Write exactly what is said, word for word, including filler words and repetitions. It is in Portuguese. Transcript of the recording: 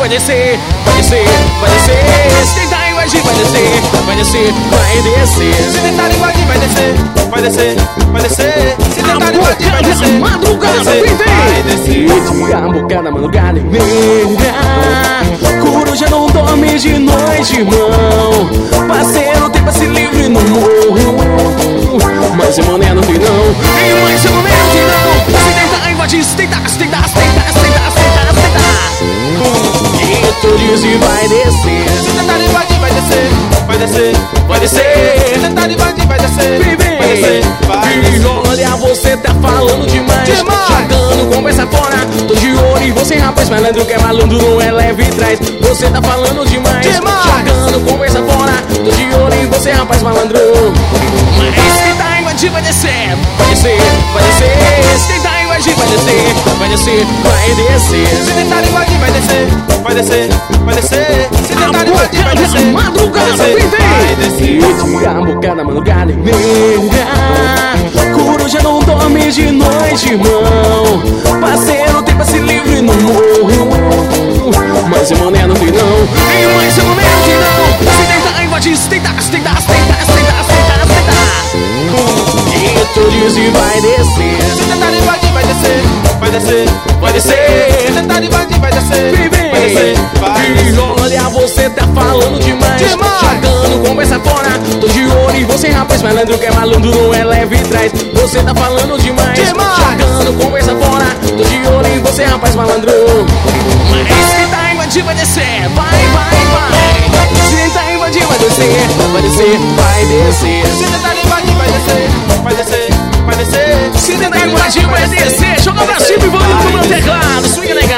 vai descer, vai descer, vai descer. Se tentar invadir, vai descer, vai descer, vai descer. Se tentar invadir, vai descer, vai descer, vai descer. Se tentar invadir, vai descer, madrugada, vai descer, vai descer. A bocada, madrugada e meia. Coruja não dorme de noite, irmão. Parceiro, tem passe livre no morro. Mas é mané não tem não. Em mais seu momento não. Se tentar invadir, se tentar, se tentar, se tentar, se tentar, se tentar, se tentar. E tu diz e vai descer. Se tentar invadir, vai descer, vai descer, vai descer. Se tentar invadir, vai descer, Vem, vem. vai descer, vai E descer. olha, você tá falando demais, Demais. jogando conversa fora. Tô de olho em você, rapaz, malandro que é malandro, não é leve e traz. Você tá falando demais, Demais. jogando conversa fora. Tô de olho em você, rapaz, malandro. Mas se tentar invadir, vai descer, vai descer, vai descer. Se tentar invadir, vai descer, vai descer, vai descer. Se tentar invadir, vai descer, vai descer, vai descer. Se tentar invadir, vai descer, madrugada, vai descer, vem, vai vem. descer. A bocada, madrugada e meia. Coruja não dorme de noite, irmão. Parceiro, tem passe livre no morro. Mas o mané não tem não. Em mais seu momento não. Se tentar invadir, se tentar, se tentar, se tentar, se tentar, se tentar, se tentar. E tu diz e vai descer. Se tentar invadir, vai descer, vai descer, Vai descer. Se tentar invadir, vai descer, Vem, vem. vai descer, vai E descer. olha, você tá falando demais, Demais. jogando conversa fora. Tô de olho em você, rapaz, malandro que é malandro, não é leve e traz. Você tá falando demais, Demais. jogando conversa fora. Tô de olho em você, rapaz, malandro. Mas se tentar invadir, vai descer, vai, vai, vai. Se tentar invadir, vai descer, vai descer, vai descer. Se tentar invadir, vai descer, vai descer, vai descer. Se tentar invadir, vai descer. Joga pra cima e vamos pro meu teclado. Swing legal.